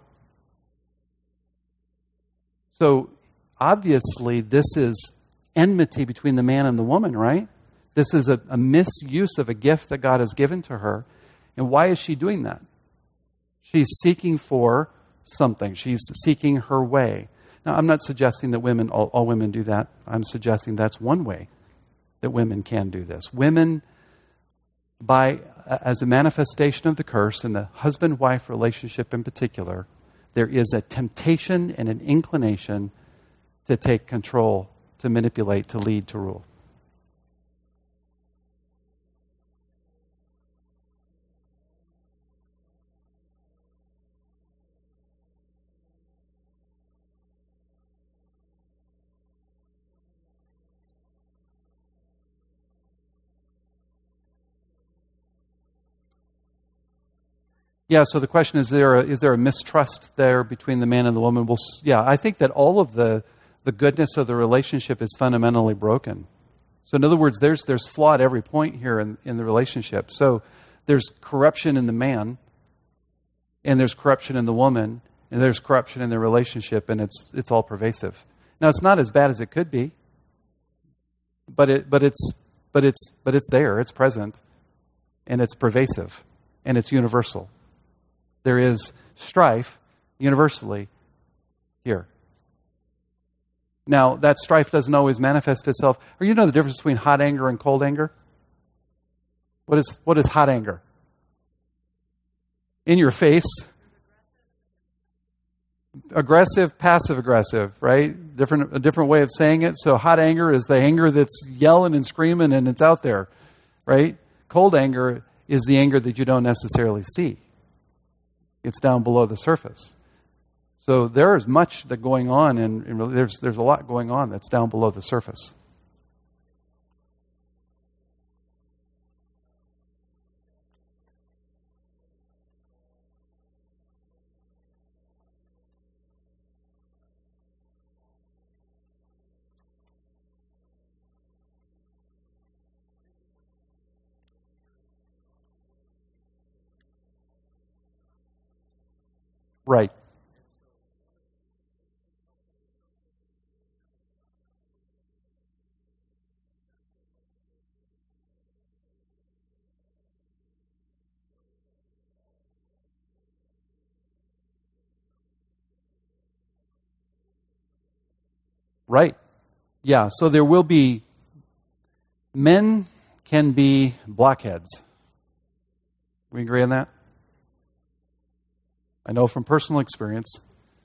So obviously this is enmity between the man and the woman, right? This is a, a misuse of a gift that God has given to her. And why is she doing that? She's seeking for something. She's seeking her way. Now, I'm not suggesting that women, all, all women do that. I'm suggesting that's one way that women can do this. Women, by as a manifestation of the curse in the husband-wife relationship in particular, there is a temptation and an inclination to take control, to manipulate, to lead, to rule. Yeah, so the question is, there a, is there a mistrust there between the man and the woman? Well, yeah, I think that all of the, the goodness of the relationship is fundamentally broken. So in other words, there's there's flaw at every point here in, in the relationship. So there's corruption in the man, and there's corruption in the woman, and there's corruption in the relationship, and it's it's all pervasive. Now, it's not as bad as it could be, but it but it's but it's but it's there, it's present, and it's pervasive, and it's universal. There is strife universally here. Now, that strife doesn't always manifest itself. Or you know the difference between hot anger and cold anger? What is what is hot anger? In your face. Aggressive, passive aggressive, right? Different a different way of saying it. So hot anger is the anger that's yelling and screaming and it's out there, right? Cold anger is the anger that you don't necessarily see. It's down below the surface. So there is much that going on, and, and there's there's a lot going on that's down below the surface. Right. Right. Yeah, so there will be, men can be blockheads. We agree on that? I know from personal experience.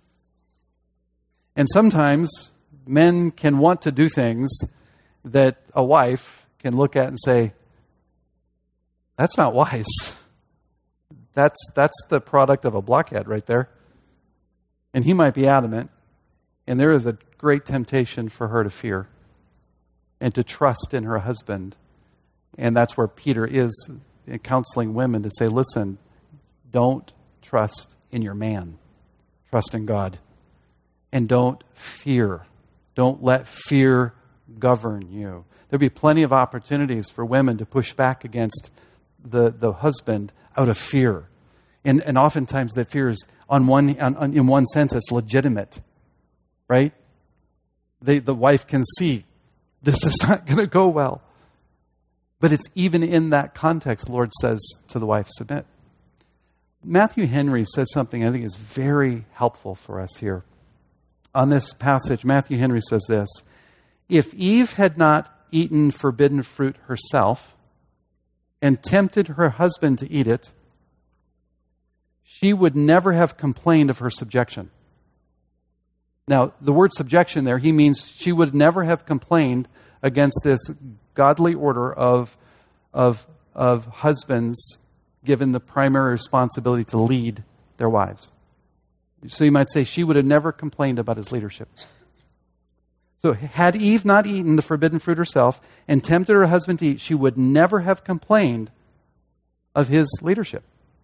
And sometimes men can want to do things that a wife can look at and say, that's not wise. That's that's the product of a blockhead right there. And he might be adamant. And there is a great temptation for her to fear and to trust in her husband. And that's where Peter is counseling women to say, listen, don't trust in your man. Trust in God. And don't fear. Don't let fear govern you. There'll be plenty of opportunities for women to push back against the, the husband out of fear. And, and oftentimes that fear is, on one, on, on, in one sense, it's legitimate. Right? They, the wife can see, this is not going to go well. But it's even in that context, the Lord says to the wife, submit. Matthew Henry says something I think is very helpful for us here. On this passage, Matthew Henry says this: if Eve had not eaten forbidden fruit herself and tempted her husband to eat it, she would never have complained of her subjection. Now, the word subjection there, he means she would never have complained against this godly order of, of, of husbands given the primary responsibility to lead their wives. So you might say she would have never complained about his leadership. So had Eve not eaten the forbidden fruit herself and tempted her husband to eat, she would never have complained of his leadership.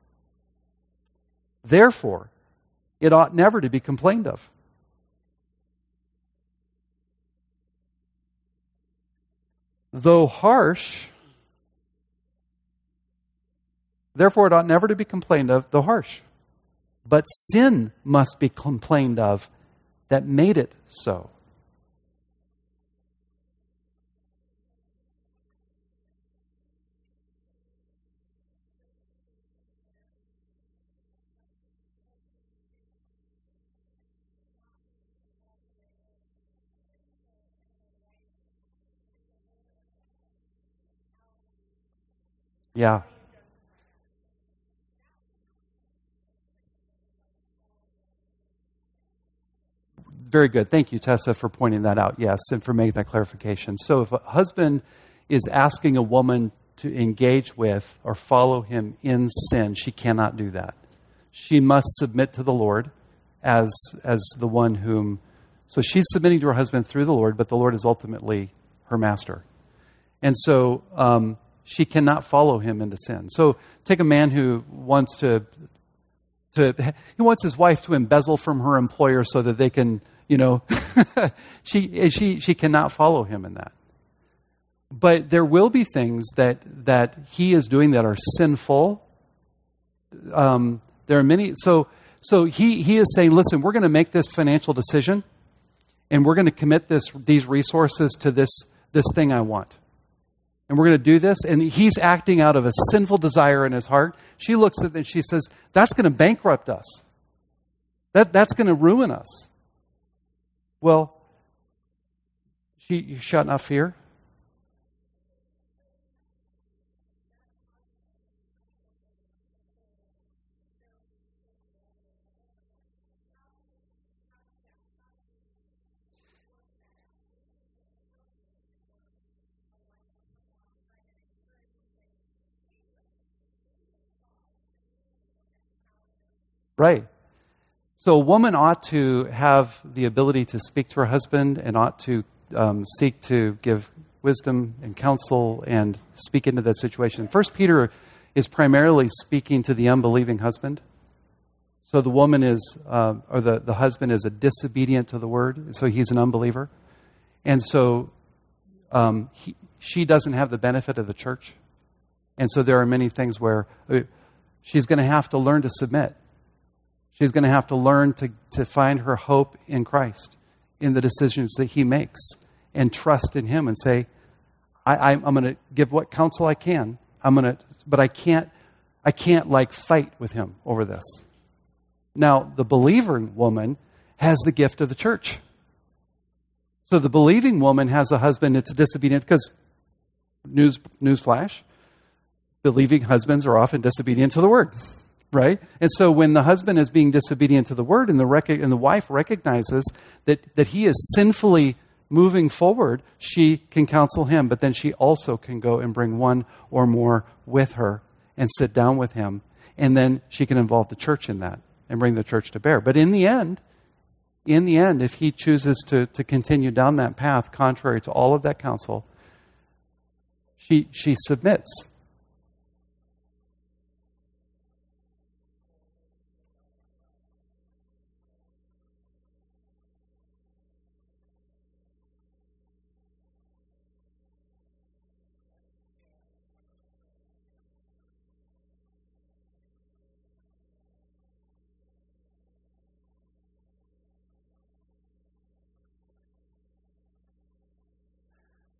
Therefore, it ought never to be complained of. Though harsh, therefore it ought never to be complained of, though harsh. But sin must be complained of that made it so. Yeah. Very good. Thank you, Tessa, for pointing that out. Yes, and for making that clarification. So if a husband is asking a woman to engage with or follow him in sin, she cannot do that. She must submit to the Lord as, as the one whom... So she's submitting to her husband through the Lord, but the Lord is ultimately her master. And so um, she cannot follow him into sin. So take a man who wants to... to he wants his wife to embezzle from her employer so that they can... You know, she she she cannot follow him in that. But there will be things that that he is doing that are sinful. Um, there are many. So so he he is saying, listen, we're going to make this financial decision, and we're going to commit this these resources to this this thing I want, and we're going to do this. And he's acting out of a sinful desire in his heart. She looks at it and she says, that's going to bankrupt us. That that's going to ruin us. Well, she, you shall not fear. Right. So a woman ought to have the ability to speak to her husband and ought to um, seek to give wisdom and counsel and speak into that situation. First Peter is primarily speaking to the unbelieving husband. So the woman is, uh, or the, the husband is a disobedient to the word, so he's an unbeliever. And so um, he, she doesn't have the benefit of the church. And so there are many things where she's going to have to learn to submit. She's going to have to learn to, to find her hope in Christ, in the decisions that he makes, and trust in him and say, I, I, I'm going to give what counsel I can. I'm going to, but I can't, I can't like fight with him over this. Now, the believer woman has the gift of the church. So the believing woman has a husband that's disobedient because, news newsflash, believing husbands are often disobedient to the word. Right? And so when the husband is being disobedient to the word and the rec- and the wife recognizes that, that he is sinfully moving forward, she can counsel him, but then she also can go and bring one or more with her and sit down with him. And then she can involve the church in that and bring the church to bear. But in the end, in the end, if he chooses to, to continue down that path contrary to all of that counsel, she she submits.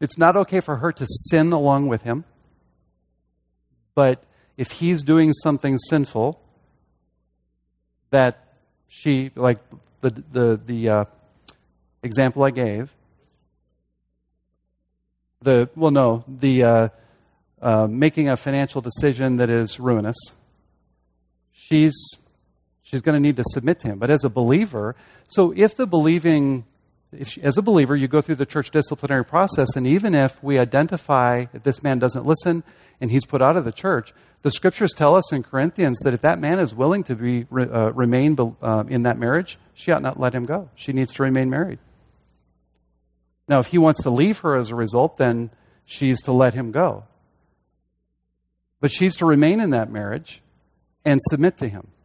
It's not okay for her to sin along with him. But if he's doing something sinful, that she, like the the the uh, example I gave, the well, no, the uh, uh, making a financial decision that is ruinous, she's she's going to need to submit to him. But as a believer, so if the believing, if she, as a believer, you go through the church disciplinary process, and even if we identify that this man doesn't listen and he's put out of the church, the scriptures tell us in Corinthians that if that man is willing to be uh, remain uh, in that marriage, she ought not let him go. She needs to remain married. Now, if he wants to leave her as a result, then she's to let him go. But she's to remain in that marriage and submit to him.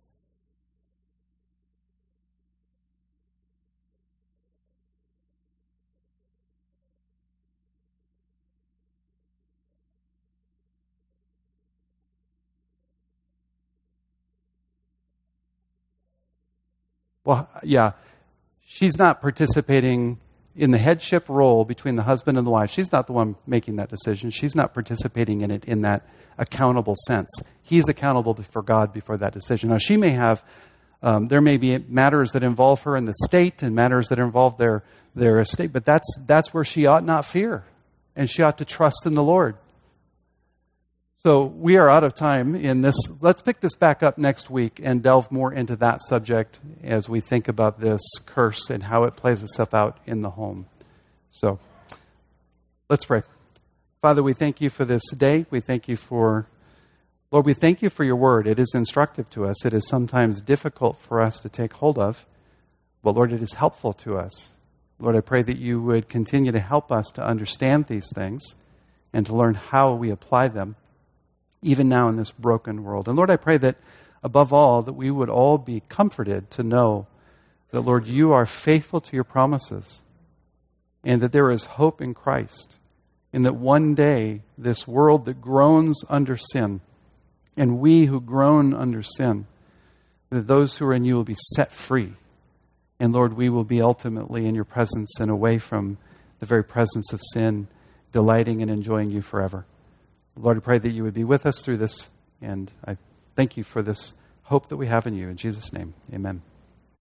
Well, yeah, she's not participating in the headship role between the husband and the wife. She's not the one making that decision. She's not participating in it in that accountable sense. He's accountable before God before that decision. Now, she may have, um, there may be matters that involve her in the state and matters that involve their, their estate, but that's, that's where she ought not fear, and she ought to trust in the Lord. So we are out of time in this. Let's pick this back up next week and delve more into that subject as we think about this curse and how it plays itself out in the home. So let's pray. Father, we thank you for this day. We thank you for, Lord, we thank you for your word. It is instructive to us. It is sometimes difficult for us to take hold of, but Lord, it is helpful to us. Lord, I pray that you would continue to help us to understand these things and to learn how we apply them, even now in this broken world. And Lord, I pray that above all, that we would all be comforted to know that, Lord, you are faithful to your promises and that there is hope in Christ, and that one day this world that groans under sin, and we who groan under sin, that those who are in you will be set free. And Lord, we will be ultimately in your presence and away from the very presence of sin, delighting and enjoying you forever. Lord, I pray that you would be with us through this, and I thank you for this hope that we have in you. In Jesus' name, amen.